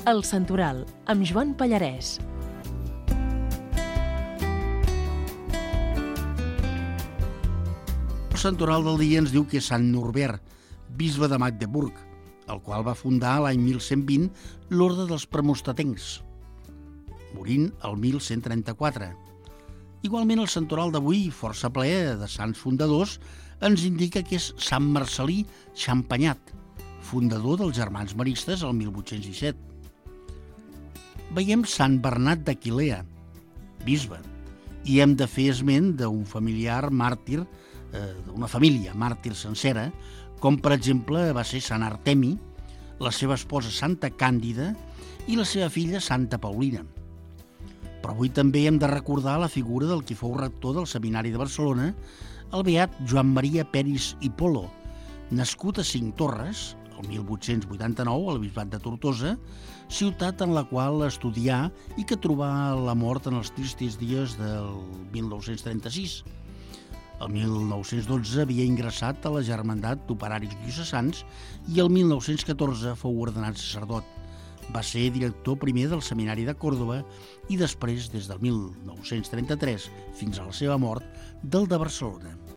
El Santoral, amb Joan Pallarès. El santoral del dia ens diu que és Sant Norbert, bisbe de Magdeburg, el qual va fundar l'any 1120 l'Orde dels Premonstratencs, morint el 1134. Igualment, el santoral d'avui, força ple de sants fundadors, ens indica que és Sant Marcel·lí Champagnat, fundador dels Germans Maristes el 1817. Veiem Sant Bernat d'Aquilea, bisbe, i hem de fer esment d'un familiar màrtir, d'una família màrtir sencera, com per exemple va ser Sant Artemi, la seva esposa Santa Càndida i la seva filla Santa Paulina. Però avui també hem de recordar la figura del qui fou rector del Seminari de Barcelona, el beat Joan Maria Peris i Polo, nascut a Cinctorres, el 1889, al bisbat de Tortosa, ciutat en la qual estudià i que trobà la mort en els tristos dies del 1936. El 1912 havia ingressat a la Germandat d'Operaris Diocesans i el 1914 fou ordenat sacerdot. Va ser director primer del Seminari de Còrdova i després, des del 1933 fins a la seva mort, del de Barcelona.